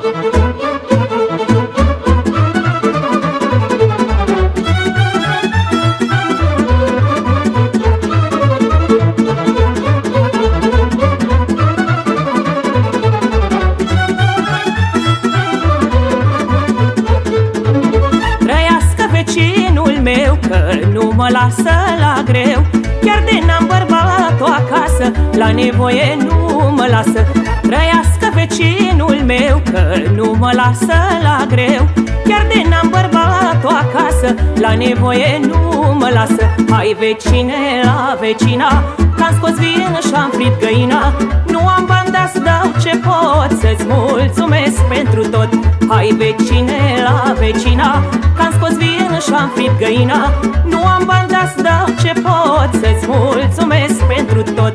Că nu mă lasă la greu, chiar de n-am bărbat-o acasă, la nevoie nu mă lasă. Trăiască vecinul meu, că nu mă lasă la greu, chiar de n-am bărbat-o acasă, la nevoie nu mă lasă. Hai vecine la vecina, că-am scos vin și-am fript găina, nu am bani, dar să dau ce pot, să-ți mulțumesc pentru tot. Hai vecine la vecina, că-am scos vin și-am fript găina, nu am bani, dar să dau ce pot, să-ți mulțumesc pentru tot.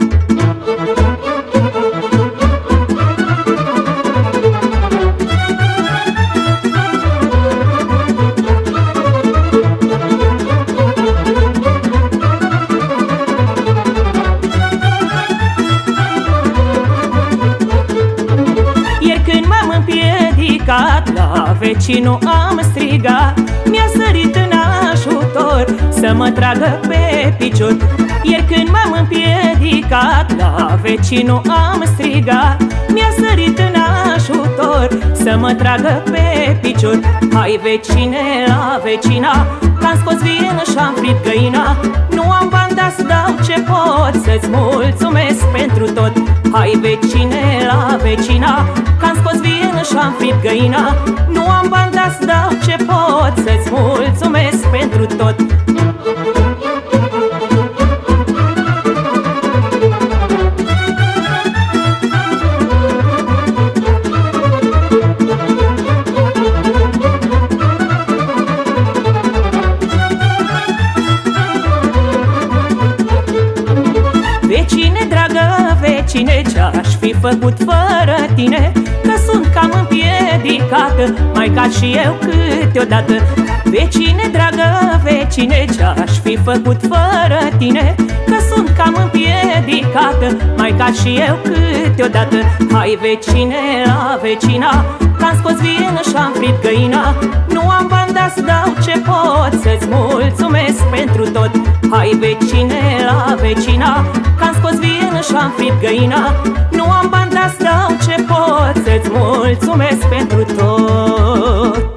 La vecinul am strigat, mi-a sărit în ajutor să mă tragă pe picior. Ieri când m-am împiedicat, la vecinul am strigat, mi-a sărit în ajutor să mă tragă pe picior. Hai vecine la vecina, că-am scos vin și-am fript găina, nu am bani, dar să dau ce pot, să-ți mulțumesc pentru tot. Hai vecine la vecina, că-am scos vin și-am fript găina, nu am bani, dar să dau ce pot, să-ți mulțumesc pentru tot. Vecine, dragă vecine, ce-aș fi făcut fără tine, că sunt cam împiedicată, mai cad și eu câteodată. Vecine, dragă vecine, ce-aș fi făcut fără tine, că sunt cam împiedicată, mai cad și eu câteodată. Hai vecine la vecina, că-am scos vin și-am fript găina, nu am bani, dar să dau ce pot, să-ți mulțumesc pentru tot. Hai vecine la vecina, că-am scos vin și-am fript găina, nu am bani, dar să dau ce pot, să-ți mulțumesc pentru tot.